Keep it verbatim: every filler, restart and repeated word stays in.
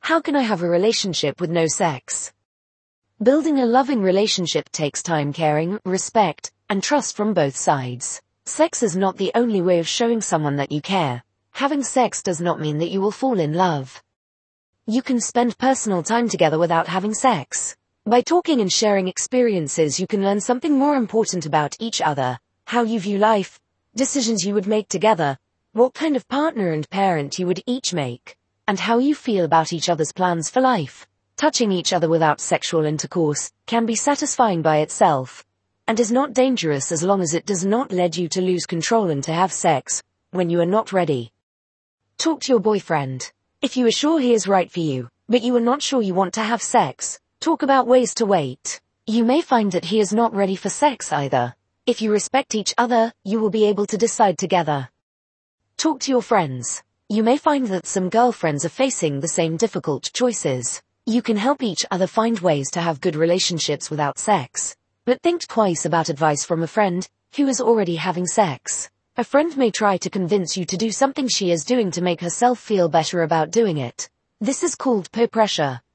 How can I have a relationship with no sex? Building a loving relationship takes time, caring, respect, and trust from both sides. Sex is not the only way of showing someone that you care. Having sex does not mean that you will fall in love. You can spend personal time together without having sex. By talking and sharing experiences, you can learn something more important about each other, how you view life, decisions you would make together, what kind of partner and parent you would each make, and how you feel about each other's plans for life. Touching each other without sexual intercourse can be satisfying by itself, and is not dangerous as long as it does not lead you to lose control and to have sex when you are not ready. Talk to your boyfriend. If you are sure he is right for you, but you are not sure you want to have sex, talk about ways to wait. You may find that he is not ready for sex either. If you respect each other, you will be able to decide together. Talk to your friends. You may find that some girlfriends are facing the same difficult choices. You can help each other find ways to have good relationships without sex. But think twice about advice from a friend who is already having sex. A friend may try to convince you to do something she is doing to make herself feel better about doing it. This is called peer pressure.